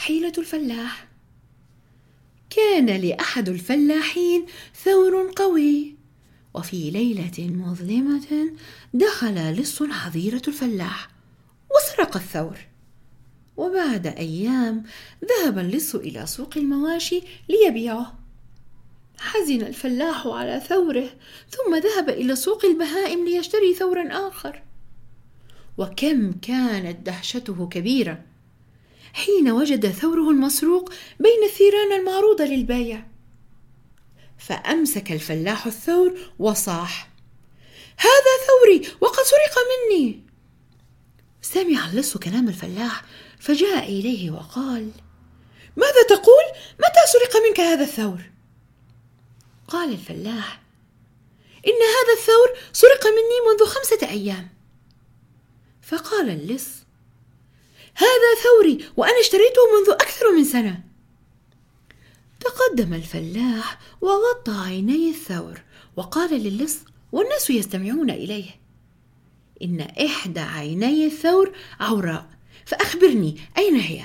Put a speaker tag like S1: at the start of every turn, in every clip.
S1: حيلة الفلاح. كان لأحد الفلاحين ثور قوي، وفي ليلة مظلمة دخل لص حظيرة الفلاح وسرق الثور. وبعد أيام ذهب اللص إلى سوق المواشي ليبيعه. حزن الفلاح على ثوره، ثم ذهب إلى سوق البهائم ليشتري ثورا آخر. وكم كانت دهشته كبيرة حين وجد ثوره المسروق بين الثيران المعروضة للبيع. فأمسك الفلاح الثور وصاح: هذا ثوري وقد سرق مني. سمع اللص كلام الفلاح فجاء إليه وقال: ماذا تقول؟ متى سرق منك هذا الثور؟ قال الفلاح: إن هذا الثور سرق مني منذ 5 أيام. فقال اللص: هذا ثوري وأنا اشتريته منذ أكثر من سنة. تقدم الفلاح وغطى عيني الثور وقال للص والناس يستمعون إليه: إن إحدى عيني الثور عوراء، فأخبرني أين هي؟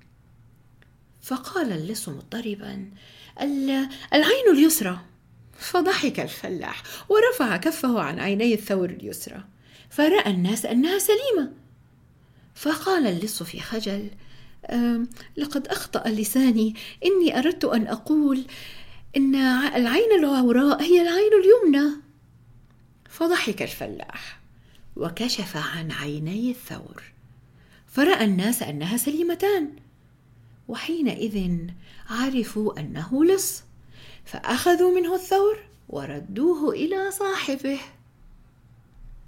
S1: فقال اللص مضطربا: العين اليسرى. فضحك الفلاح ورفع كفه عن عيني الثور اليسرى، فرأى الناس أنها سليمة. فقال اللص في خجل: لقد أخطأ لساني، إني أردت أن أقول إن العين العوراء هي العين اليمنى. فضحك الفلاح وكشف عن عيني الثور، فرأى الناس أنها سليمتان، وحينئذ عرفوا أنه لص، فأخذوا منه الثور وردوه إلى صاحبه.